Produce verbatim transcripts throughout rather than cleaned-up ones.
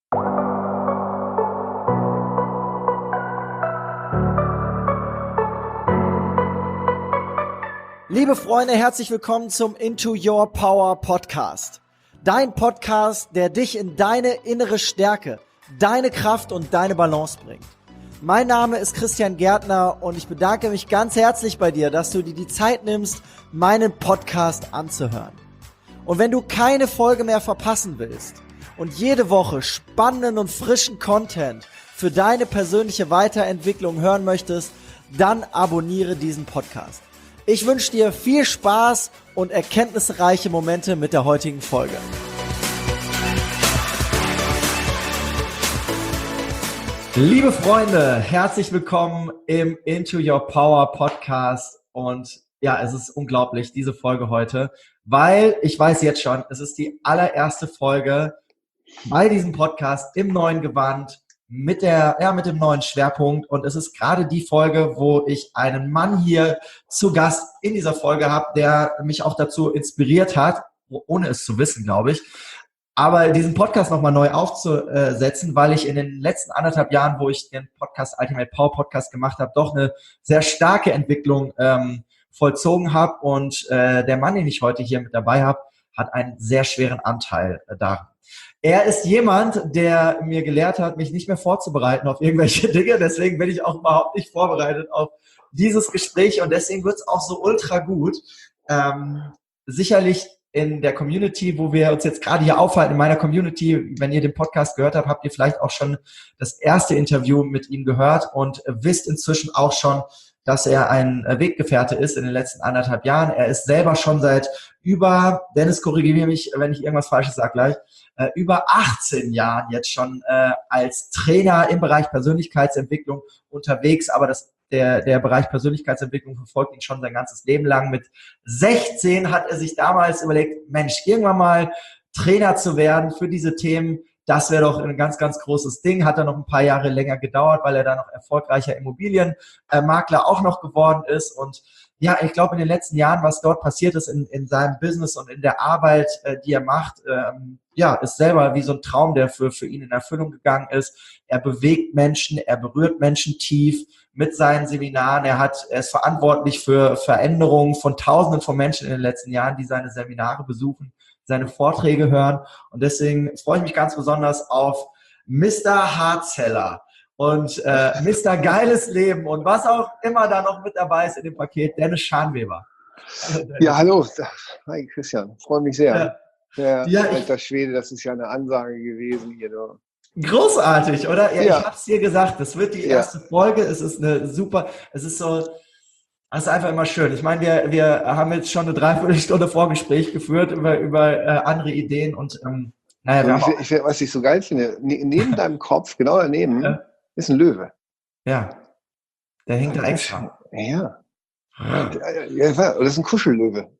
Liebe Freunde, herzlich willkommen zum Into Your Power Podcast. Dein Podcast, der dich in deine innere Stärke, deine Kraft und deine Balance bringt. Mein Name ist Christian Gärtner und ich bedanke mich ganz herzlich bei dir, dass du dir die Zeit nimmst, meinen Podcast anzuhören. Und wenn du keine Folge mehr verpassen willst und jede Woche spannenden und frischen Content für deine persönliche Weiterentwicklung hören möchtest, dann abonniere diesen Podcast. Ich wünsche dir viel Spaß und erkenntnisreiche Momente mit der heutigen Folge. Liebe Freunde, herzlich willkommen im Into Your Power Podcast. Und ja, es ist unglaublich, diese Folge heute, weil ich weiß jetzt schon, es ist die allererste Folge bei diesem Podcast im neuen Gewand, mit der, ja, mit dem neuen Schwerpunkt. Und es ist gerade die Folge, wo ich einen Mann hier zu Gast in dieser Folge habe, der mich auch dazu inspiriert hat, ohne es zu wissen, glaube ich, aber diesen Podcast nochmal neu aufzusetzen, weil ich in den letzten anderthalb Jahren, wo ich den Podcast Ultimate Power Podcast gemacht habe, doch eine sehr starke Entwicklung ähm, vollzogen habe. Und äh, der Mann, den ich heute hier mit dabei habe, hat einen sehr schweren Anteil äh, daran. Er ist jemand, der mir gelehrt hat, mich nicht mehr vorzubereiten auf irgendwelche Dinge. Deswegen bin ich auch überhaupt nicht vorbereitet auf dieses Gespräch und deswegen wird es auch so ultra gut. Ähm, sicherlich in der Community, wo wir uns jetzt gerade hier aufhalten, in meiner Community, wenn ihr den Podcast gehört habt, habt ihr vielleicht auch schon das erste Interview mit ihm gehört und wisst inzwischen auch schon, dass er ein Weggefährte ist in den letzten anderthalb Jahren. Er ist selber schon seit über, Dennis, korrigiere mich, wenn ich irgendwas Falsches sage gleich, äh, über achtzehn Jahren jetzt schon äh, als Trainer im Bereich Persönlichkeitsentwicklung unterwegs, aber das, der, der Bereich Persönlichkeitsentwicklung verfolgt ihn schon sein ganzes Leben lang. Mit sechzehn hat er sich damals überlegt, Mensch, irgendwann mal Trainer zu werden für diese Themen. Das wäre doch ein ganz, ganz großes Ding. Hat dann noch ein paar Jahre länger gedauert, weil er dann noch erfolgreicher Immobilienmakler auch noch geworden ist. Und ja, ich glaube, in den letzten Jahren, was dort passiert ist in, in seinem Business und in der Arbeit, äh, die er macht, ähm, ja, ist selber wie so ein Traum, der für, für ihn in Erfüllung gegangen ist. Er bewegt Menschen, er berührt Menschen tief mit seinen Seminaren. Er hat, er ist verantwortlich für Veränderungen von Tausenden von Menschen in den letzten Jahren, die seine Seminare besuchen, seine Vorträge hören. Und deswegen freue ich mich ganz besonders auf Mister Hardseller und äh, Mister Geiles Leben und was auch immer da noch mit dabei ist in dem Paket, Dennis Scharnweber. Ja, hallo. Hi Christian, freue mich sehr. Ja. Der Ja, alter ich, Schwede, das ist ja eine Ansage gewesen hier. Du. großartig, oder? Ja, Ja. ich habe es dir gesagt, das wird die Ja. erste Folge. Es ist eine super, es ist so, es ist einfach immer schön. Ich meine, wir, wir haben jetzt schon eine Dreiviertelstunde Vorgespräch geführt über, über äh, andere Ideen und ähm, naja, wir Und haben ich, ich, was ich so geil finde, ne, neben deinem Kopf, genau daneben, Ja. ist ein Löwe. ja, der hängt da extra. Ja. Ja, ja, das ist ein Kuschellöwe.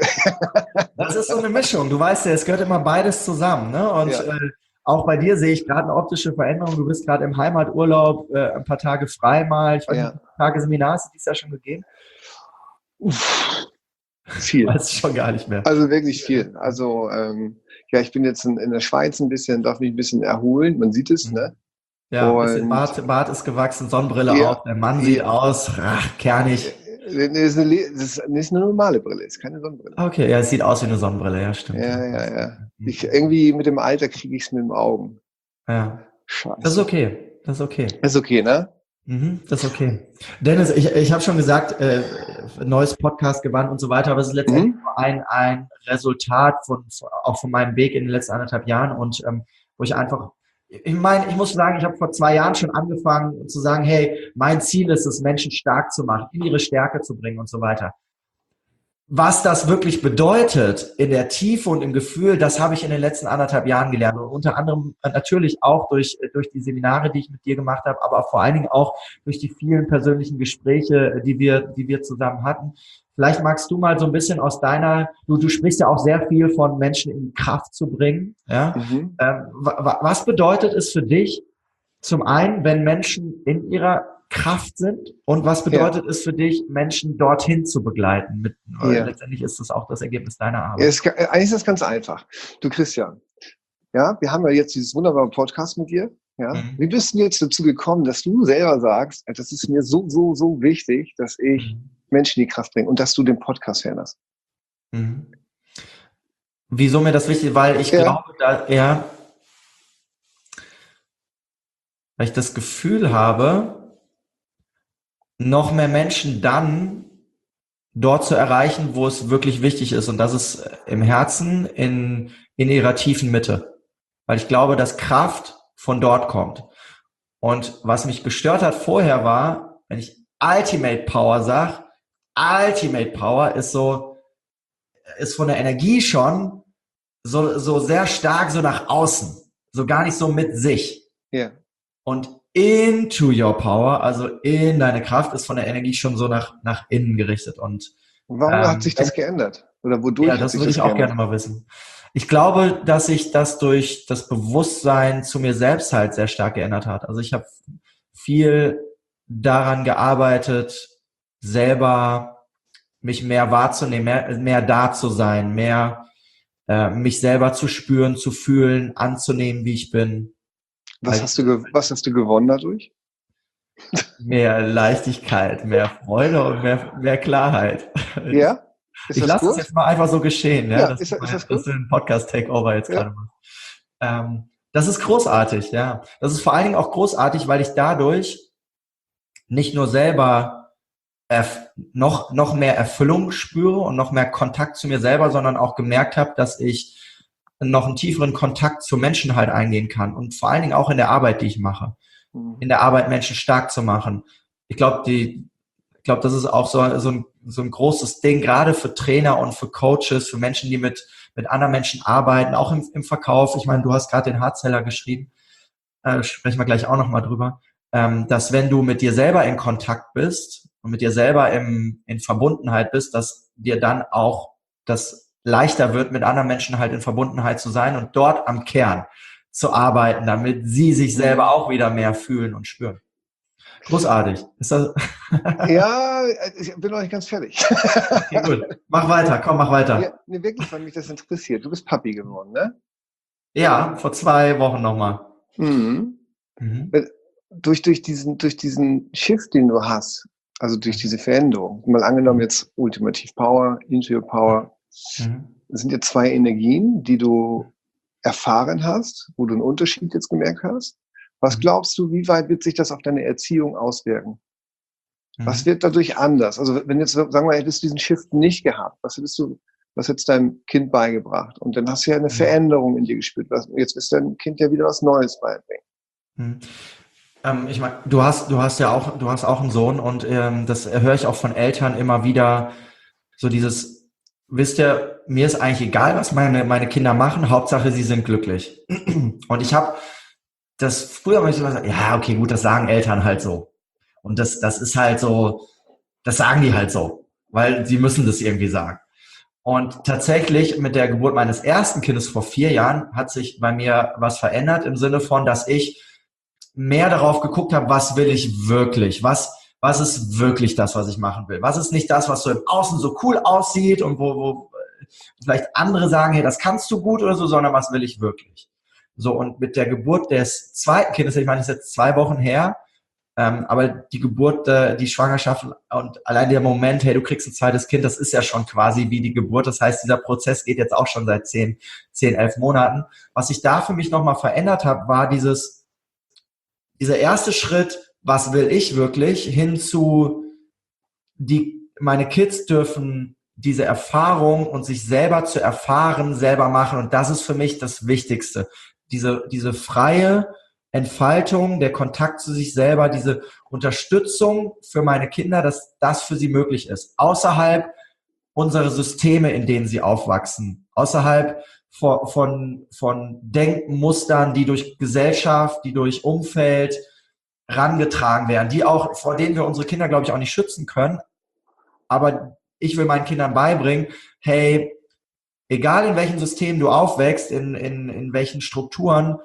Das ist so eine Mischung. Du weißt ja, es gehört immer beides zusammen. Ne? Und Ja. äh, auch bei dir sehe ich gerade eine optische Veränderung. Du bist gerade im Heimaturlaub, äh, ein paar Tage frei mal. Ich weiß Ja. nicht, ein paar Tage Seminar hast du dieses Jahr schon gegeben? Uff, viel. Weiß ich schon gar nicht mehr. Also wirklich viel. Also ähm, ja, ich bin jetzt in, in der Schweiz ein bisschen, darf mich ein bisschen erholen. Man sieht es, ne? Ja, ein bisschen Und- Bart, Bart ist gewachsen, Sonnenbrille Ja. auf. Der Mann sieht aus, ach, kernig. Das ist, eine, Le- das ist das ist eine normale Brille, ist keine Sonnenbrille. Okay, ja, es sieht aus wie eine Sonnenbrille, ja, stimmt. Ja, ja, ja. Ich, irgendwie mit dem Alter kriege ich es mit den Augen. Ja, Scheiße. das ist okay. Das ist okay. Ist okay, ne? Mhm, das ist okay. Dennis, ich, ich habe schon gesagt, äh, neues Podcast gewandt und so weiter, aber es ist letztendlich Mhm. nur ein, ein Resultat von, von auch von meinem Weg in den letzten anderthalb Jahren und ähm, wo ich einfach, ich meine, ich muss sagen, ich habe vor zwei Jahren schon angefangen zu sagen, hey, mein Ziel ist es, Menschen stark zu machen, in ihre Stärke zu bringen und so weiter. Was das wirklich bedeutet in der Tiefe und im Gefühl, das habe ich in den letzten anderthalb Jahren gelernt. Und unter anderem natürlich auch durch, durch die Seminare, die ich mit dir gemacht habe, aber vor allen Dingen auch durch die vielen persönlichen Gespräche, die wir, die wir zusammen hatten. Vielleicht magst du mal so ein bisschen aus deiner, du, du sprichst ja auch sehr viel von Menschen in Kraft zu bringen. Ja? Mhm. Ähm, wa, was bedeutet es für dich, zum einen, wenn Menschen in ihrer Kraft sind und was bedeutet ja. es für dich, Menschen dorthin zu begleiten? Mit, ja. Letztendlich ist das auch das Ergebnis deiner Arbeit. Ja, es, eigentlich ist das ganz einfach. Du Christian, Ja, wir haben ja jetzt dieses wunderbare Podcast mit dir. Ja, Mhm. wie bist du jetzt dazu gekommen, dass du selber sagst, das ist mir so, so, so wichtig, dass ich Mhm. Menschen in die Kraft bringe und dass du den Podcast hörst? Mhm. Wieso mir das wichtig ist? Weil ich Ja, glaube, da ja, weil ich das Gefühl habe, noch mehr Menschen dann dort zu erreichen, wo es wirklich wichtig ist. Und das ist im Herzen, in, in ihrer tiefen Mitte. Weil ich glaube, dass Kraft von dort kommt. Und was mich gestört hat vorher war, wenn ich Ultimate Power sage, Ultimate Power ist so, ist von der Energie schon so, so sehr stark so nach außen. So gar nicht so mit sich. ja. Und into your power, also in deine Kraft, ist von der Energie schon so nach, nach innen gerichtet. Und Und warum hat ähm, sich das geändert? Oder ja, wodurch hat das sich würde das ich auch gerne geändert? mal wissen. Ich glaube, dass sich das durch das Bewusstsein zu mir selbst halt sehr stark geändert hat. Also ich habe viel daran gearbeitet, selber mich mehr wahrzunehmen, mehr, mehr da zu sein, mehr äh, mich selber zu spüren, zu fühlen, anzunehmen, wie ich bin. Was Weil hast du, ge- was hast du gewonnen dadurch? mehr Leichtigkeit, mehr Freude und mehr, mehr Klarheit. Ja? Ist Ich das lasse es gut? jetzt mal einfach so geschehen, ja, Ja, dass ist, du, ist mal, das dass gut? du den Podcast-Takeover jetzt Ja. gerade machst. Ähm, das ist großartig, ja. Das ist vor allen Dingen auch großartig, weil ich dadurch nicht nur selber erf- noch, noch mehr Erfüllung spüre und noch mehr Kontakt zu mir selber, sondern auch gemerkt habe, dass ich noch einen tieferen Kontakt zu Menschen halt eingehen kann und vor allen Dingen auch in der Arbeit, die ich mache. In Mhm. der Arbeit Menschen stark zu machen. Ich glaube, die, ich glaube, das ist auch so, so, ein, so ein großes Ding, gerade für Trainer und für Coaches, für Menschen, die mit, mit anderen Menschen arbeiten, auch im, im Verkauf. Ich meine, du hast gerade den Hardseller geschrieben, äh, sprechen wir gleich auch nochmal drüber, ähm, dass wenn du mit dir selber in Kontakt bist und mit dir selber im, in Verbundenheit bist, dass dir dann auch das leichter wird, mit anderen Menschen halt in Verbundenheit zu sein und dort am Kern zu arbeiten, damit sie sich selber Mhm. auch wieder mehr fühlen und spüren. Großartig. Ist das Ja, ich bin noch nicht ganz fertig. okay, gut. Mach weiter, komm, mach Ja, weiter. nee, wirklich, weil mich das interessiert. Du bist Papi geworden, ne? Ja, vor zwei Wochen nochmal. Mhm. Mhm. Weil Durch, durch, diesen, durch diesen Shift, den du hast, also durch diese Veränderung, mal angenommen Mhm. jetzt Ultimative Power, Into Your Power, Mhm. das sind jetzt zwei Energien, die du erfahren hast, wo du einen Unterschied jetzt gemerkt hast. Was Mhm. glaubst du, wie weit wird sich das auf deine Erziehung auswirken? Was Mhm. wird dadurch anders? Also wenn jetzt, sagen wir, hättest du diesen Shift nicht gehabt, was hättest du, was hättest deinem Kind beigebracht? Und dann hast du ja eine Mhm. Veränderung in dir gespürt. Jetzt ist dein Kind ja wieder was Neues beibringen. Mhm. Ähm, ich meine, du hast, du hast ja auch, du hast auch einen Sohn und ähm, das höre ich auch von Eltern immer wieder, so dieses, wisst ihr, mir ist eigentlich egal, was meine, meine Kinder machen, Hauptsache sie sind glücklich. Und ich habe das früher habe ich immer gesagt, ja, okay, gut, das sagen Eltern halt so. Und das, das ist halt so, das sagen die halt so, weil sie müssen das irgendwie sagen. Und tatsächlich mit der Geburt meines ersten Kindes vor vier Jahren hat sich bei mir was verändert im Sinne von, dass ich mehr darauf geguckt habe, was will ich wirklich, was was ist wirklich das, was ich machen will, was ist nicht das, was so im Außen so cool aussieht und wo, wo vielleicht andere sagen, hey, das kannst du gut oder so, sondern was will ich wirklich. So, und mit der Geburt des zweiten Kindes, ich meine, das ist jetzt zwei Wochen her, ähm, aber die Geburt, äh, die Schwangerschaft und allein der Moment, hey, du kriegst ein zweites Kind, das ist ja schon quasi wie die Geburt. Das heißt, dieser Prozess geht jetzt auch schon seit zehn, zehn, elf Monaten. Was ich da für mich nochmal verändert habe, war dieses, dieser erste Schritt, was will ich wirklich, hin zu, die, meine Kids dürfen diese Erfahrung und sich selber zu erfahren, selber machen. Und das ist für mich das Wichtigste. Diese, diese freie Entfaltung, der Kontakt zu sich selber, diese Unterstützung für meine Kinder, dass das für sie möglich ist. Außerhalb unserer Systeme, in denen sie aufwachsen. Außerhalb von, von, von Denkmustern, die durch Gesellschaft, die durch Umfeld rangetragen werden, die auch, vor denen wir unsere Kinder, glaube ich, auch nicht schützen können. Aber ich will meinen Kindern beibringen, hey, egal in welchem System du aufwächst, in, in, in welchen Strukturen,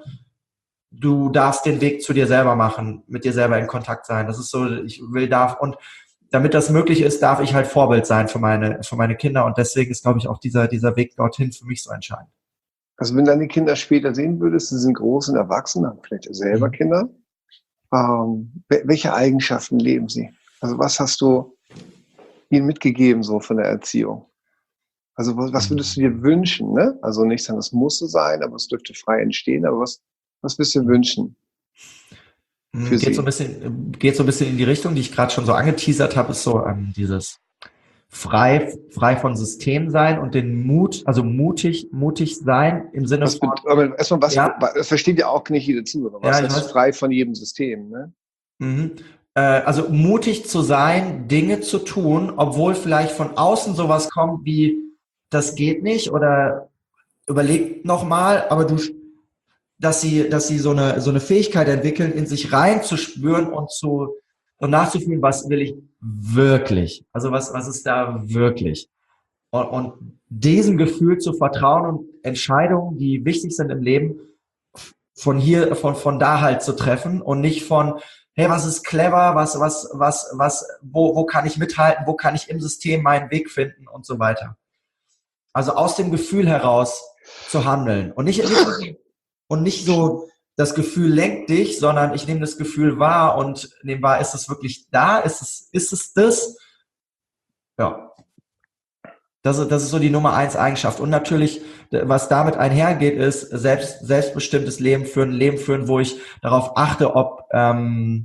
du darfst den Weg zu dir selber machen, mit dir selber in Kontakt sein. Das ist so, ich will, darf, und damit das möglich ist, darf ich halt Vorbild sein für meine, für meine Kinder. Und deswegen ist, glaube ich, auch dieser, dieser Weg dorthin für mich so entscheidend. Also wenn deine Kinder später sehen würdest, sie sind groß und erwachsen, haben vielleicht selber Mhm. Kinder, ähm, welche Eigenschaften leben sie? Also was hast du ihnen mitgegeben so von der Erziehung? Also was, was würdest du dir wünschen? Ne? Also nicht sagen, es muss so sein, aber es dürfte frei entstehen. Aber was, was würdest du dir wünschen für Geht so ein sie? bisschen, geht so ein bisschen in die Richtung, die ich gerade schon so angeteasert habe, ist so ähm, dieses frei, frei von System sein und den Mut, also mutig, mutig sein im Sinne Was, von, aber erstmal, was, ja, das versteht ja auch nicht jeder Zuhörer. ja, Was ich heißt weiß, frei von jedem System? Ne? mhm. Äh, also mutig zu sein, Dinge zu tun, obwohl vielleicht von außen sowas kommt wie, das geht nicht oder überleg nochmal, aber du, dass sie, dass sie so eine, so eine Fähigkeit entwickeln, in sich reinzuspüren und zu, und nachzufühlen, was will ich wirklich? Also was, was ist da wirklich? Und, und diesem Gefühl zu vertrauen und Entscheidungen, die wichtig sind im Leben, von hier, von, von da halt zu treffen und nicht von, hey, was ist clever, was, was, was, was, wo, wo kann ich mithalten, wo kann ich im System meinen Weg finden und so weiter. Also aus dem Gefühl heraus zu handeln und nicht, nicht und nicht so, das Gefühl lenkt dich, sondern ich nehme das Gefühl wahr und nehme wahr, ist es wirklich da, ist es, ist es das? Ja. Das ist, das ist so die Nummer eins Eigenschaft. Und natürlich, was damit einhergeht, ist selbst, selbstbestimmtes Leben führen, ein Leben führen, wo ich darauf achte, ob, ähm,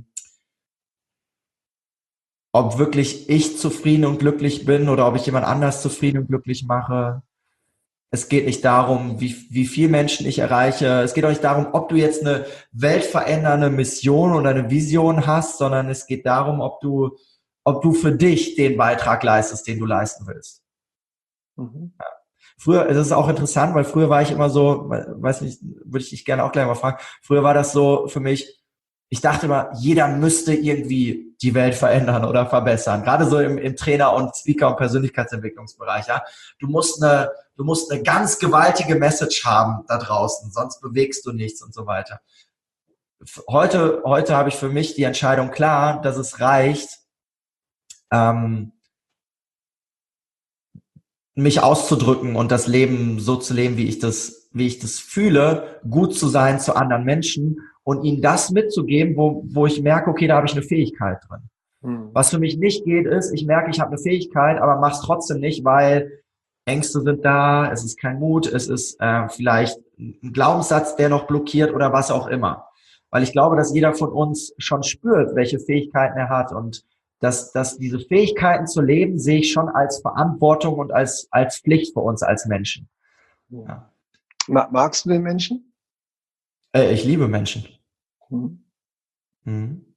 ob wirklich ich zufrieden und glücklich bin oder ob ich jemand anders zufrieden und glücklich mache. Es geht nicht darum, wie, wie viel Menschen ich erreiche. Es geht auch nicht darum, ob du jetzt eine weltverändernde Mission oder eine Vision hast, sondern es geht darum, ob du, ob du für dich den Beitrag leistest, den du leisten willst. Mhm. Früher, das ist auch interessant, weil früher war ich immer so, weiß nicht, würde ich dich gerne auch gleich mal fragen, früher war das so für mich, ich dachte immer, jeder müsste irgendwie die Welt verändern oder verbessern. Gerade so im, im Trainer- und Speaker- und Persönlichkeitsentwicklungsbereich, ja. Du musst eine, du musst eine ganz gewaltige Message haben da draußen, sonst bewegst du nichts und so weiter. Heute, heute habe ich für mich die Entscheidung klar, dass es reicht, ähm, mich auszudrücken und das Leben so zu leben, wie ich das, wie ich das fühle, gut zu sein zu anderen Menschen und ihnen das mitzugeben, wo, wo ich merke, okay, da habe ich eine Fähigkeit drin. Mhm. Was für mich nicht geht, ist, ich merke, ich habe eine Fähigkeit, aber mach's trotzdem nicht, weil Ängste sind da, es ist kein Mut, es ist äh, vielleicht ein Glaubenssatz, der noch blockiert oder was auch immer. Weil ich glaube, dass jeder von uns schon spürt, welche Fähigkeiten er hat und dass, dass diese Fähigkeiten zu leben, sehe ich schon als Verantwortung und als, als Pflicht für uns als Menschen. Ja. Magst du den Menschen? Äh, ich liebe Menschen. Mhm. Mhm.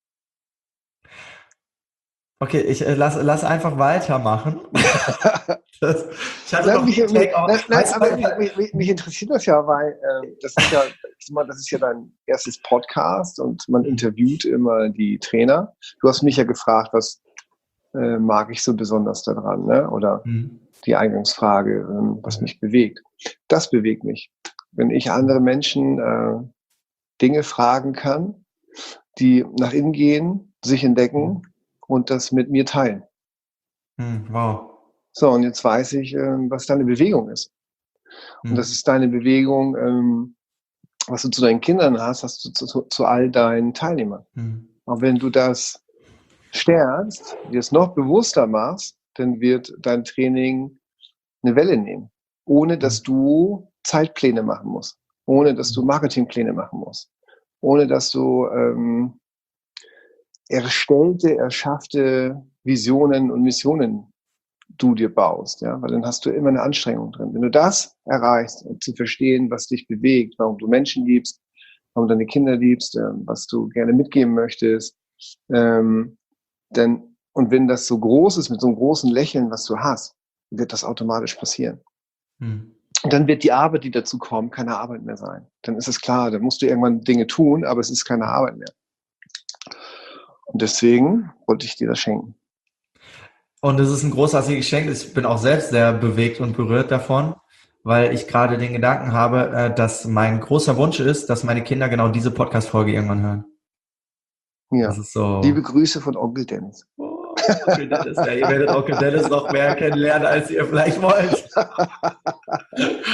Okay, ich äh, lass, lass einfach weitermachen. Das, ich hatte Nein, noch mich, einen mich, Take-off. nein, nein, Weißt du, aber mich, mich, mich interessiert das ja, weil äh, das ist ja, ich sag mal, das ist ja dein erstes Podcast und man interviewt immer die Trainer. Du hast mich ja gefragt, was äh, mag ich so besonders daran, ne? Oder mhm. die Eingangsfrage, äh, was mich bewegt. Das bewegt mich. Wenn ich andere Menschen äh, Dinge fragen kann, die nach innen gehen, sich entdecken und das mit mir teilen. Mhm. Wow. So, und jetzt weiß ich, äh, was deine Bewegung ist. Und Mhm. das ist deine Bewegung, ähm, was du zu deinen Kindern hast, hast du zu, zu, zu all deinen Teilnehmern. Mhm. Und wenn du das stärkst, dir es noch bewusster machst, dann wird dein Training eine Welle nehmen, ohne dass du Zeitpläne machen musst, ohne dass du Marketingpläne machen musst, ohne dass du ähm, erstellte, erschaffte Visionen und Missionen du dir baust, ja, weil dann hast du immer eine Anstrengung drin. Wenn du das erreichst, um zu verstehen, was dich bewegt, warum du Menschen liebst, warum du deine Kinder liebst, ähm, was du gerne mitgeben möchtest, ähm, dann, und wenn das so groß ist, mit so einem großen Lächeln, was du hast, wird das automatisch passieren. Mhm. Und dann wird die Arbeit, die dazu kommt, keine Arbeit mehr sein. Dann ist es klar, dann musst du irgendwann Dinge tun, aber es ist keine Arbeit mehr. Und deswegen wollte ich dir das schenken. Und es ist ein großartiges Geschenk. Ich bin auch selbst sehr bewegt und berührt davon, weil ich gerade den Gedanken habe, dass mein großer Wunsch ist, dass meine Kinder genau diese Podcast-Folge irgendwann hören. Ja. Das ist so. Liebe Grüße von Onkel Dennis. Oh, Onkel Dennis. Ja, ihr werdet Onkel Dennis noch mehr kennenlernen, als ihr vielleicht wollt.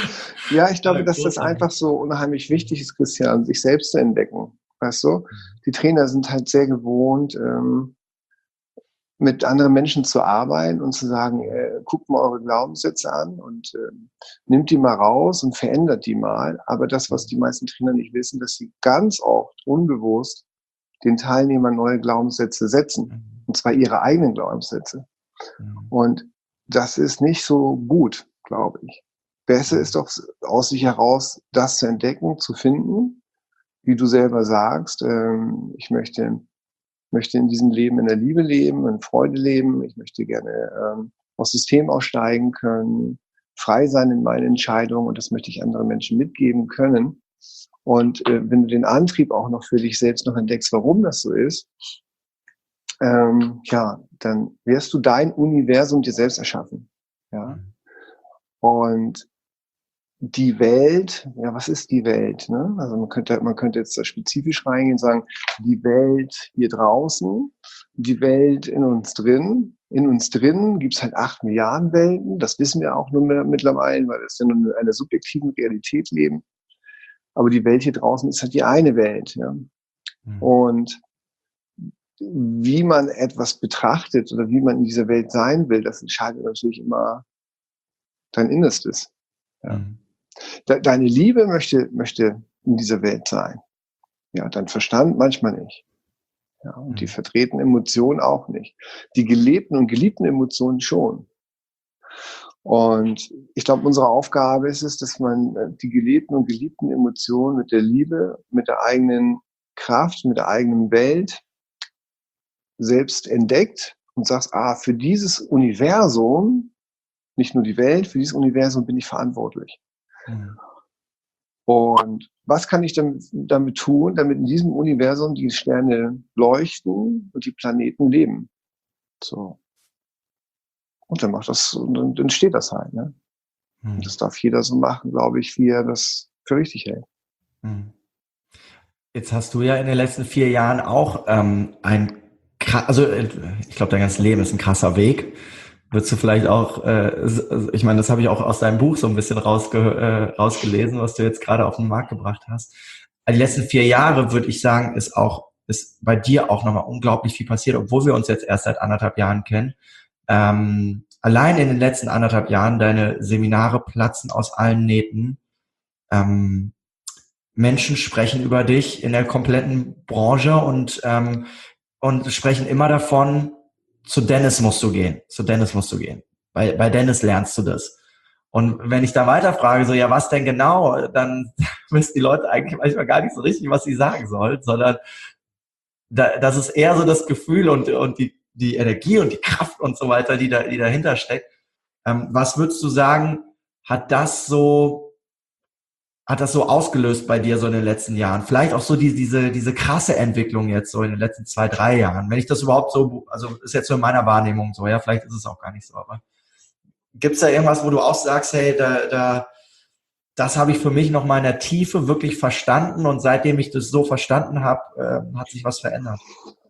Ja, ich glaube, Ja, dass das großartig. einfach so unheimlich wichtig ist, Christian, sich selbst zu entdecken. Weißt du? Die Trainer sind halt sehr gewohnt, ähm, mit anderen Menschen zu arbeiten und zu sagen, äh, guckt mal eure Glaubenssätze an und äh, nimmt die mal raus und verändert die mal. Aber das, was die meisten Trainer nicht wissen, dass sie ganz oft unbewusst den Teilnehmern neue Glaubenssätze setzen. Mhm. Und zwar ihre eigenen Glaubenssätze. Mhm. Und das ist nicht so gut, glaube ich. Besser ist doch aus sich heraus, das zu entdecken, zu finden, wie du selber sagst, ähm, ich möchte, möchte in diesem Leben in der Liebe leben, in Freude leben, ich möchte gerne ähm, aus dem System aussteigen können, frei sein in meinen Entscheidungen und das möchte ich anderen Menschen mitgeben können. Und äh, wenn du den Antrieb auch noch für dich selbst noch entdeckst, warum das so ist, ähm, ja, dann wirst du dein Universum dir selbst erschaffen. Ja. Und die Welt, ja, was ist die Welt? Ne? Also man könnte, man könnte jetzt da spezifisch reingehen und sagen, die Welt hier draußen, die Welt in uns drin. In uns drin gibt es halt acht Milliarden Welten. Das wissen wir auch nur mittlerweile, weil wir ja nur in einer subjektiven Realität leben. Aber die Welt hier draußen ist halt die eine Welt. Ja? Mhm. Und wie man etwas betrachtet oder wie man in dieser Welt sein will, das entscheidet natürlich immer dein Innerstes. Ja. Mhm. Deine Liebe möchte, möchte in dieser Welt sein. Ja, dein Verstand manchmal nicht. Ja, und die Mhm. vertretenen Emotionen auch nicht. Die gelebten und geliebten Emotionen schon. Und ich glaube, unsere Aufgabe ist es, dass man die gelebten und geliebten Emotionen mit der Liebe, mit der eigenen Kraft, mit der eigenen Welt selbst entdeckt und sagst, ah, für dieses Universum, nicht nur die Welt, für dieses Universum bin ich verantwortlich. Mhm. Und was kann ich damit, damit tun, damit in diesem Universum die Sterne leuchten und die Planeten leben? So. Und dann macht das, und dann entsteht das halt, ne? Und Mhm. das darf jeder so machen, glaube ich, wie er das für richtig hält. Mhm. Jetzt hast du ja in den letzten vier Jahren auch ähm, ein, also ich glaube, dein ganzes Leben ist ein krasser Weg. Würdest du vielleicht auch, äh, ich meine, das habe ich auch aus deinem Buch so ein bisschen rausge äh, rausgelesen, was du jetzt gerade auf den Markt gebracht hast. Die letzten vier Jahre, würde ich sagen, ist auch, ist bei dir auch nochmal unglaublich viel passiert, obwohl wir uns jetzt erst seit anderthalb Jahren kennen. Ähm, allein in den letzten anderthalb Jahren, deine Seminare platzen aus allen Nähten. Ähm, Menschen sprechen über dich in der kompletten Branche und, ähm, und sprechen immer davon, zu Dennis musst du gehen, zu Dennis musst du gehen. Bei, bei Dennis lernst du das. Und wenn ich da weiterfrage, so, ja, was denn genau, dann wissen die Leute eigentlich manchmal gar nicht so richtig, was sie sagen sollen, sondern da, das ist eher so das Gefühl und, und die, die Energie und die Kraft und so weiter, die da, die dahinter steckt. Ähm, was würdest du sagen, hat das so hat das so ausgelöst bei dir so in den letzten Jahren? Vielleicht auch so die, diese, diese krasse Entwicklung jetzt so in den letzten zwei, drei Jahren. Wenn ich das überhaupt so, also ist jetzt so in meiner Wahrnehmung so, ja, vielleicht ist es auch gar nicht so, aber gibt's da irgendwas, wo du auch sagst, hey, da, da, das habe ich für mich noch mal in der Tiefe wirklich verstanden und seitdem ich das so verstanden habe, äh, hat sich was verändert?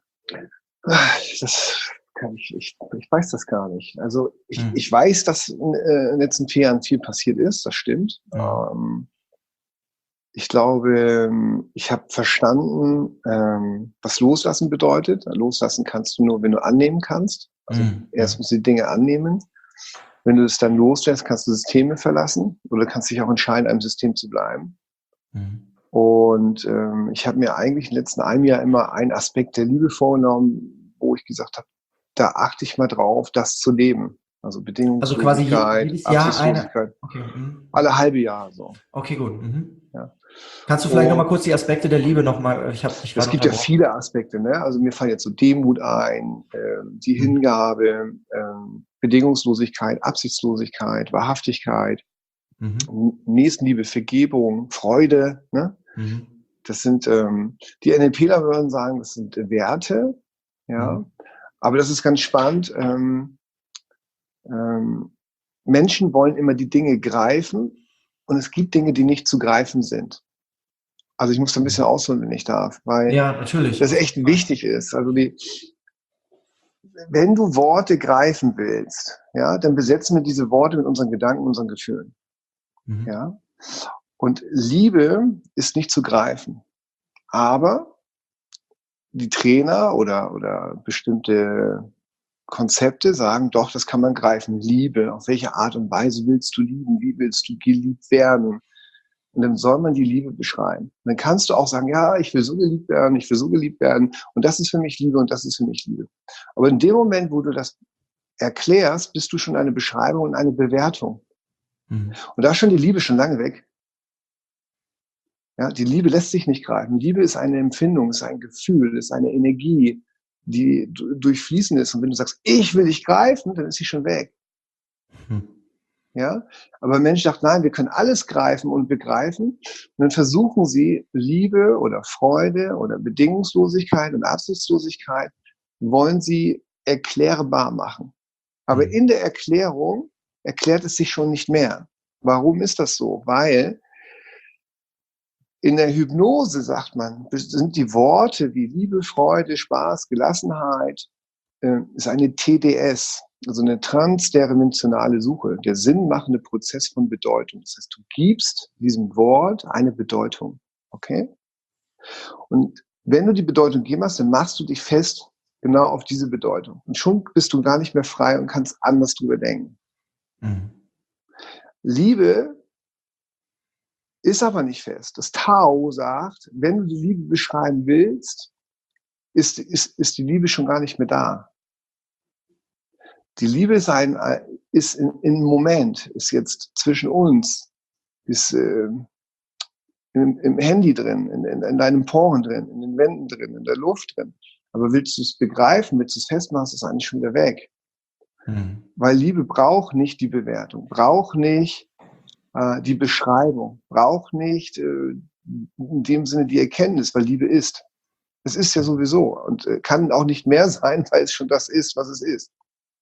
Das kann ich, ich, ich weiß das gar nicht. Also ich, Hm. ich weiß, dass in, äh, in den letzten vier Jahren viel passiert ist, das stimmt. Hm. Ähm, Ich glaube, ich habe verstanden, ähm, was Loslassen bedeutet. Loslassen kannst du nur, wenn du annehmen kannst. Also Hm. erst musst du die Dinge annehmen. Wenn du es dann loslässt, kannst du Systeme verlassen oder kannst dich auch entscheiden, einem System zu bleiben. Hm. Und ähm, ich habe mir eigentlich im letzten einem Jahr immer einen Aspekt der Liebe vorgenommen, wo ich gesagt habe, da achte ich mal drauf, das zu leben. Also Also quasi je, Bedingungslosigkeit, jedes Jahr eine. Absichtslosigkeit, Okay. Hm. alle halbe Jahr so. Okay, gut. Mhm. Ja. Kannst du vielleicht noch mal Und kurz die Aspekte der Liebe noch mal, ich habe dich es gerade gibt ja unterbrochen. viele Aspekte, ne? Also mir fallen jetzt so Demut ein, äh, die Mhm. Hingabe, äh, Bedingungslosigkeit, Absichtslosigkeit, Wahrhaftigkeit, Mhm. Nächstenliebe, Vergebung, Freude, ne? Mhm. Das sind, ähm, die NLPler würden sagen, das sind Werte, ja. Mhm. Aber das ist ganz spannend. Ähm, ähm, Menschen wollen immer die Dinge greifen und es gibt Dinge, die nicht zu greifen sind. Also ich muss da ein bisschen ausholen, wenn ich darf, weil Ja, natürlich. das echt wichtig ist. Also die, wenn du Worte greifen willst, ja, dann besetzen wir diese Worte mit unseren Gedanken, unseren Gefühlen. Mhm. Ja. Und Liebe ist nicht zu greifen. Aber die Trainer oder, oder bestimmte Konzepte sagen, doch, das kann man greifen. Liebe. Auf welche Art und Weise willst du lieben? Wie willst du geliebt werden? Und dann soll man die Liebe beschreiben. Und dann kannst du auch sagen, ja, ich will so geliebt werden, ich will so geliebt werden. Und das ist für mich Liebe und das ist für mich Liebe. Aber in dem Moment, wo du das erklärst, bist du schon eine Beschreibung und eine Bewertung. Mhm. Und da ist schon die Liebe schon lange weg. Ja, die Liebe lässt sich nicht greifen. Liebe ist eine Empfindung, ist ein Gefühl, ist eine Energie, die durchfließend ist. Und wenn du sagst, ich will dich greifen, dann ist sie schon weg. Mhm. Ja, aber ein Mensch sagt, nein, wir können alles greifen und begreifen. Und dann versuchen sie Liebe oder Freude oder Bedingungslosigkeit und Absichtslosigkeit, wollen sie erklärbar machen. Aber in der Erklärung erklärt es sich schon nicht mehr. Warum ist das so? Weil in der Hypnose, sagt man, sind die Worte wie Liebe, Freude, Spaß, Gelassenheit, äh, ist eine T D S, also eine transdimensionale Suche, der sinnmachende Prozess von Bedeutung. Das heißt, du gibst diesem Wort eine Bedeutung, okay? Und wenn du die Bedeutung gegeben hast, dann machst du dich fest genau auf diese Bedeutung. Und schon bist du gar nicht mehr frei und kannst anders drüber denken. Mhm. Liebe ist aber nicht fest. Das Tao sagt, wenn du die Liebe beschreiben willst, ist, ist, ist die Liebe schon gar nicht mehr da. Die Liebe ist ein, ist in, in Moment, ist jetzt zwischen uns, ist äh, im, im Handy drin, in, in, in deinen Poren drin, in den Wänden drin, in der Luft drin. Aber willst du es begreifen, willst du es festmachen, ist es eigentlich schon wieder weg. Mhm. Weil Liebe braucht nicht die Bewertung, braucht nicht äh, die Beschreibung, braucht nicht äh, in dem Sinne die Erkenntnis, weil Liebe ist. Es ist ja sowieso und äh, kann auch nicht mehr sein, weil es schon das ist, was es ist.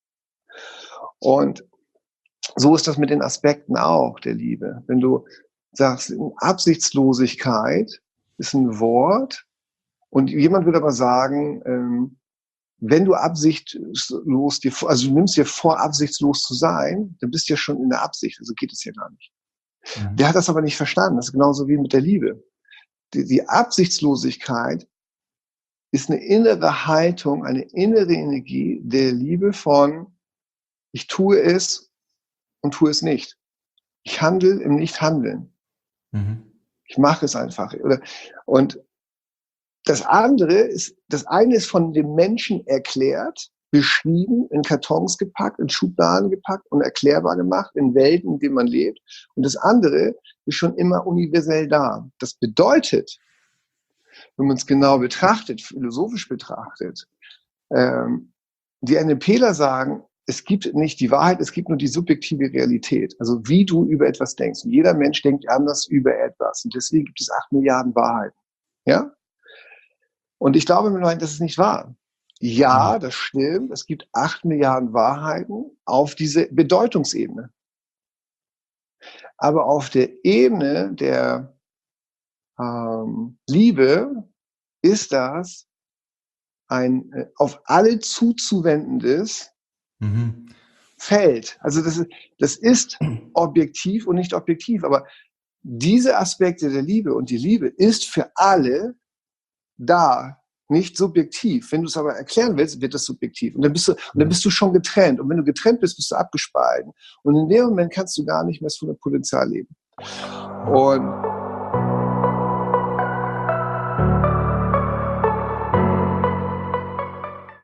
Und so ist das mit den Aspekten auch der Liebe. Wenn du sagst, Absichtslosigkeit ist ein Wort und jemand würde aber sagen, ähm, wenn du absichtslos dir vor, also du nimmst dir vor, absichtslos zu sein, dann bist du ja schon in der Absicht, also geht es ja gar nicht. Mhm. Der hat das aber nicht verstanden, das ist genauso wie mit der Liebe. Die, die Absichtslosigkeit ist eine innere Haltung, eine innere Energie der Liebe von ich tue es und tue es nicht. Ich handle im Nicht-Handeln. Mhm. Ich mache es einfach. Und das andere ist, das eine ist von dem Menschen erklärt, beschrieben, in Kartons gepackt, in Schubladen gepackt und erklärbar gemacht, in Welten, in denen man lebt. Und das andere ist schon immer universell da. Das bedeutet, wenn man es genau betrachtet, philosophisch betrachtet, ähm, die NLPler sagen, es gibt nicht die Wahrheit, es gibt nur die subjektive Realität. Also wie du über etwas denkst. Und jeder Mensch denkt anders über etwas. Und deswegen gibt es acht Milliarden Wahrheiten. Ja? Und ich glaube mir, das ist nicht wahr. Ja, das stimmt. Es gibt acht Milliarden Wahrheiten auf diese Bedeutungsebene. Aber auf der Ebene der ähm, Liebe ist das ein äh, auf alle zuzuwendendes Mhm. Feld. Also das ist, das ist objektiv und nicht objektiv, aber diese Aspekte der Liebe und die Liebe ist für alle da, nicht subjektiv. Wenn du es aber erklären willst, wird das subjektiv. Und dann bist du, und dann bist du schon getrennt. Und wenn du getrennt bist, bist du abgespalten. Und in dem Moment kannst du gar nicht mehr das volle Potenzial leben. Und